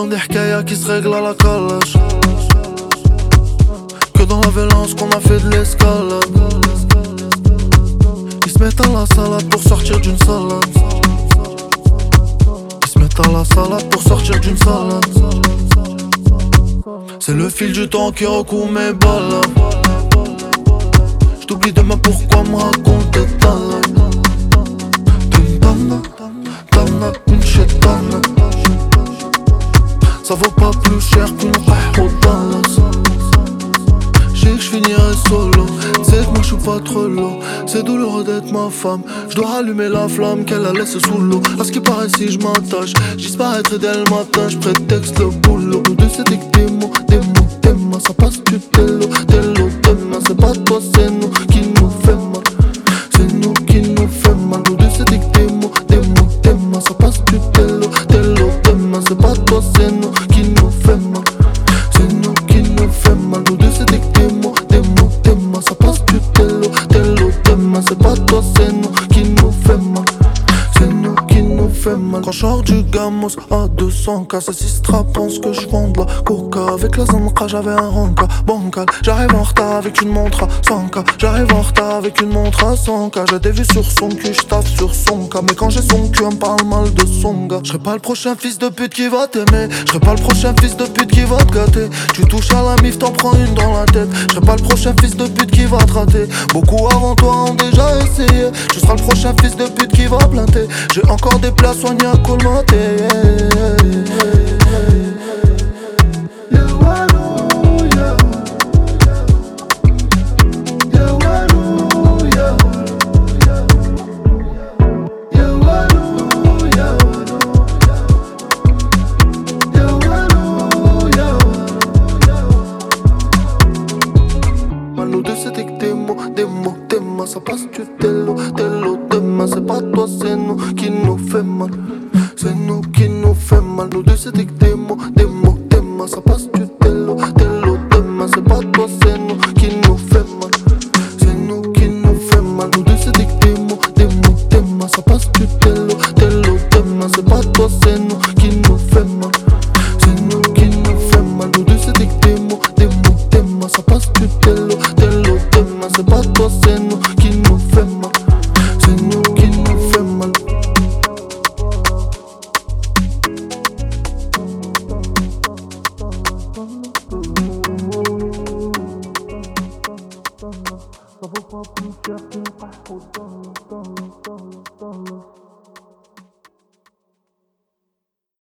des hkayas qui se règlent à la calage. Que dans la violence qu'on a fait de l'escalade. Ils se mettent à la salade pour sortir d'une salade. Ils se mettent à la salade pour sortir d'une salade. C'est le fil du temps qui recouvre mes balades. J't'oublie demain, pourquoi me raconter ta life. Tana, une chétane. Ça vaut pas plus cher qu'une rah au Dallas. J'sais que j'finirai solo. C'est que moi j'suis pas trop lourd. C'est douloureux d'être ma femme. J'dois rallumer la flamme qu'elle a laissée sous l'eau. À ce qui paraît si j'm'attache, j'disparaîtrai dès le matin. J'prétexte le boulot. Nous deux c'était que des mots, ça passe du télo, demain. C'est pas toi, c'est nous qui nous fait mal. C'est nous qui nous fait mal. Nous deux c'était que des mots, ça passe du télo, demain. C'est pas toi, c'est nous qui nous fait mal. C'est nous qui nous fait mal. Nous deux c'était que des mots, ça passe du télo, demain. C'est pas toi, c'est nous qui nous fait mal. C'est nous qui nous fait mal. Quand j'sors du gamos à 200K, c'est 6 straps, pense que j'vends de la coca. Avec la zanka, j'avais un ranka bancal. J'arrive en retard avec une montre à 100K. J'arrive en retard avec une montre à 100K. J'ai des vues sur son cul, j'taffe sur son cas. Mais quand j'ai son cul, on me parle mal de son gars. J'serai pas le prochain fils de pute qui va t'aimer. J'serai pas le prochain fils de pute qui va te gâter. Tu touches à la mif, t'en prends une dans la tête. J'serai pas le prochain fils de pute qui va te rater. Beaucoup avant toi ont déjà essayé. Tu seras le prochain fils de pute qui va planter. J'ai encore des plats soignés à colmater. Nous deux c'était que des mots, ça passe du télo, demain. C'est pas toi, c'est nous qui nous fait mal. C'est nous qui nous fait mal. Nous deux c'était que des mots, ça passe du télo, demain. C'est pas toi, c'est nous qui nous fait mal. C'est nous qui nous fait mal. Nous deux c'était que des mots, ça passe du télo, demain. C'est pas toi, c'est nous qui nous fait mal. C'est nous qui nous fait mal. Nous deux c'était que des mots, ça passe du télo, demain. C'est pas toi, c'est nous qui nous fait mal. C'est nous qui nous fait mal. Ça vaut pas plus cher qu'une rah au Dallas.